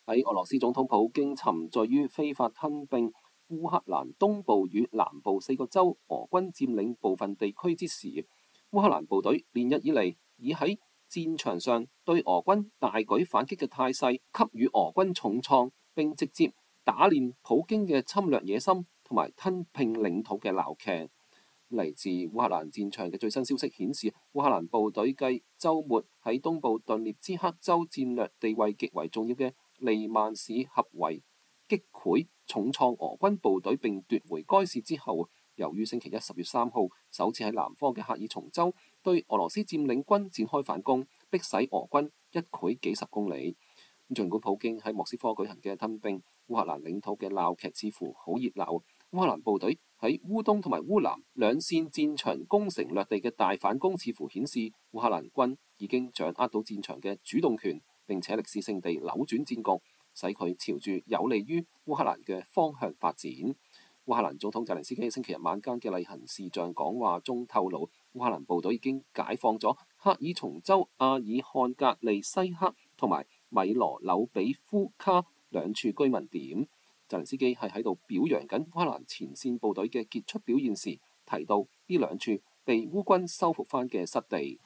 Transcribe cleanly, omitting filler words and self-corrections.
喺俄羅斯總統普京沉醉於非法吞併烏克蘭東部與南部4個州，俄軍佔領部分地區之時，烏克蘭部隊連日以嚟以喺戰場上對俄軍大舉反擊嘅態勢，給予俄軍重創，並直接打亂普京嘅侵略野心同埋吞併領土嘅鬧劇。嚟自烏克蘭戰場嘅最新消息顯示，烏克蘭部隊繼週末喺東部頓涅茨克州戰略地位極為重要嘅利曼市合圍擊潰重創俄軍部隊並奪回該市之後，由於星期一10月3號首次喺南方嘅赫爾松州對俄羅斯佔領軍展開反攻，迫使俄軍一潰幾十公里。儘管普京喺莫斯科舉行嘅吞併烏克蘭領土嘅鬧劇似乎好熱鬧，烏克蘭部隊喺烏東同埋烏南兩線戰場攻城略地嘅大反攻似乎顯示烏克蘭軍已經掌握到戰場嘅主動權，並且歷史性地扭轉戰局，使佢朝住有利於烏克蘭嘅方向發展。烏克蘭總統澤連斯基星期日晚間嘅例行視像講話中透露，烏克蘭部隊已經解放咗赫爾松州阿爾漢格利西克同埋米羅紐比夫卡兩處居民點。澤連斯基係喺度表揚緊烏克蘭前線部隊嘅傑出表現時，提到呢兩處被烏軍收復翻嘅失地。